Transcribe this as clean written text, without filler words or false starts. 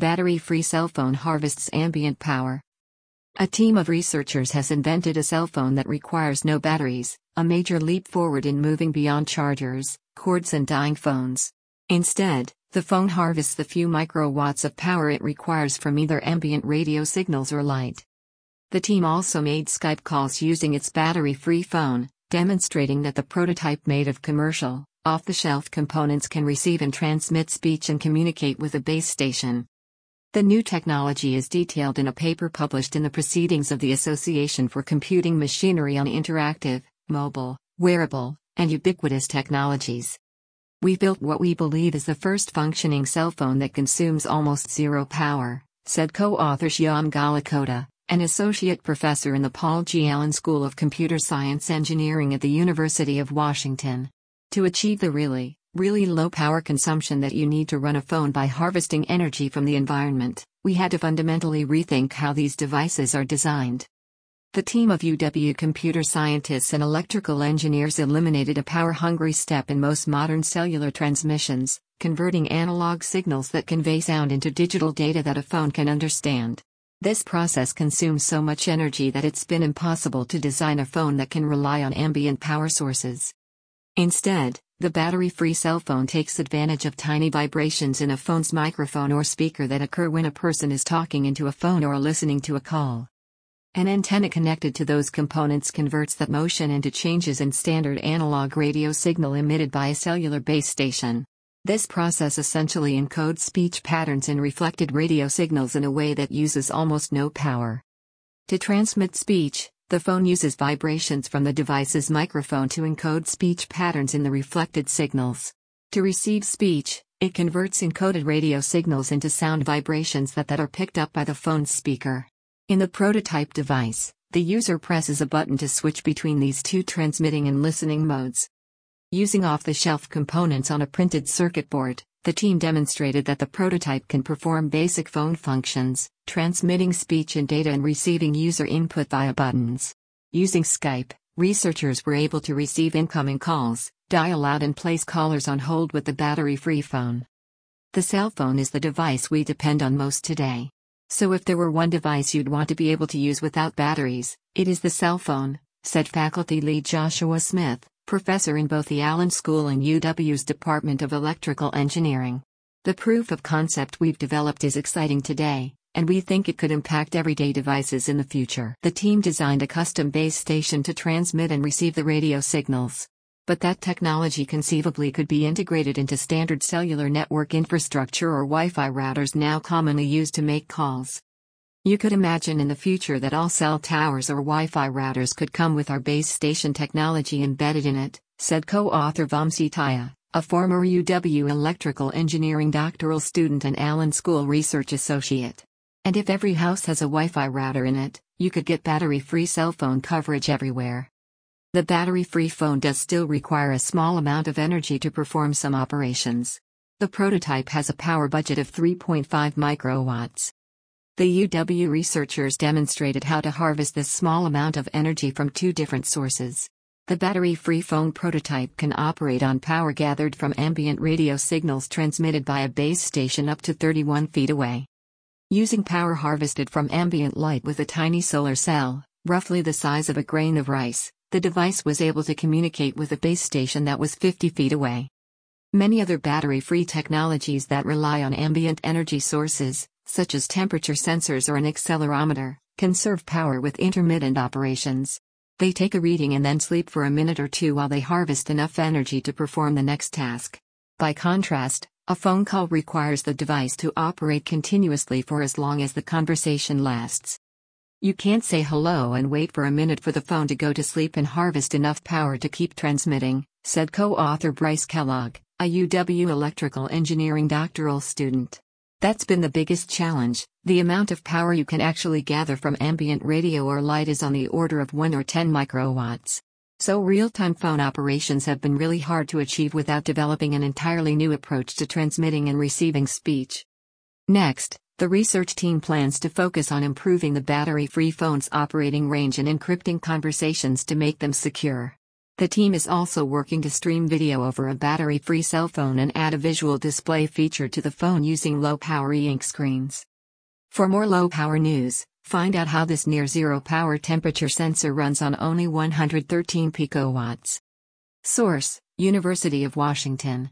Battery-free cell phone harvests ambient power. A team of researchers has invented a cell phone that requires no batteries, a major leap forward in moving beyond chargers, cords and dying phones. Instead, the phone harvests the few microwatts of power it requires from either ambient radio signals or light. The team also made Skype calls using its battery-free phone, demonstrating that the prototype made of commercial, off-the-shelf components can receive and transmit speech and communicate with a base station. The new technology is detailed in a paper published in the Proceedings of the Association for Computing Machinery on Interactive, Mobile, Wearable, and Ubiquitous Technologies. "We built what we believe is the first functioning cell phone that consumes almost zero power," said co-author Shyam Galakota, an associate professor in the Paul G. Allen School of Computer Science Engineering at the University of Washington. To achieve the really low power consumption that you need to run a phone by harvesting energy from the environment, we had to fundamentally rethink how these devices are designed. The team of UW computer scientists and electrical engineers eliminated a power-hungry step in most modern cellular transmissions, converting analog signals that convey sound into digital data that a phone can understand. This process consumes so much energy that it's been impossible to design a phone that can rely on ambient power sources. Instead, the battery-free cell phone takes advantage of tiny vibrations in a phone's microphone or speaker that occur when a person is talking into a phone or listening to a call. An antenna connected to those components converts that motion into changes in standard analog radio signal emitted by a cellular base station. This process essentially encodes speech patterns in reflected radio signals in a way that uses almost no power. To transmit speech, the phone uses vibrations from the device's microphone to encode speech patterns in the reflected signals. To receive speech, it converts encoded radio signals into sound vibrations that are picked up by the phone's speaker. In the prototype device, the user presses a button to switch between these two transmitting and listening modes. Using off-the-shelf components on a printed circuit board, the team demonstrated that the prototype can perform basic phone functions, transmitting speech and data and receiving user input via buttons. Using Skype, researchers were able to receive incoming calls, dial out and place callers on hold with the battery-free phone. The cell phone is the device we depend on most today. So if there were one device you'd want to be able to use without batteries, it is the cell phone, said faculty lead Joshua Smith, professor in both the Allen School and UW's Department of Electrical Engineering. "The proof of concept we've developed is exciting today, and we think it could impact everyday devices in the future." The team designed a custom base station to transmit and receive the radio signals. But that technology conceivably could be integrated into standard cellular network infrastructure or Wi-Fi routers now commonly used to make calls. "You could imagine in the future that all cell towers or Wi-Fi routers could come with our base station technology embedded in it," said co-author Vamsi Taya, a former UW electrical engineering doctoral student and Allen School research associate. "And if every house has a Wi-Fi router in it, you could get battery-free cell phone coverage everywhere." The battery-free phone does still require a small amount of energy to perform some operations. The prototype has a power budget of 3.5 microwatts. The UW researchers demonstrated how to harvest this small amount of energy from two different sources. The battery-free phone prototype can operate on power gathered from ambient radio signals transmitted by a base station up to 31 feet away. Using power harvested from ambient light with a tiny solar cell, roughly the size of a grain of rice, the device was able to communicate with a base station that was 50 feet away. Many other battery-free technologies that rely on ambient energy sources, such as temperature sensors or an accelerometer, conserve power with intermittent operations. They take a reading and then sleep for a minute or two while they harvest enough energy to perform the next task. By contrast, a phone call requires the device to operate continuously for as long as the conversation lasts. "You can't say hello and wait for a minute for the phone to go to sleep and harvest enough power to keep transmitting," said co-author Bryce Kellogg, a UW electrical engineering doctoral student. "That's been the biggest challenge. The amount of power you can actually gather from ambient radio or light is on the order of 1 or 10 microwatts. So real-time phone operations have been really hard to achieve without developing an entirely new approach to transmitting and receiving speech." Next, the research team plans to focus on improving the battery-free phone's operating range and encrypting conversations to make them secure. The team is also working to stream video over a battery-free cell phone and add a visual display feature to the phone using low-power e-ink screens. For more low-power news, find out how this near-zero power temperature sensor runs on only 113 picowatts. Source: University of Washington.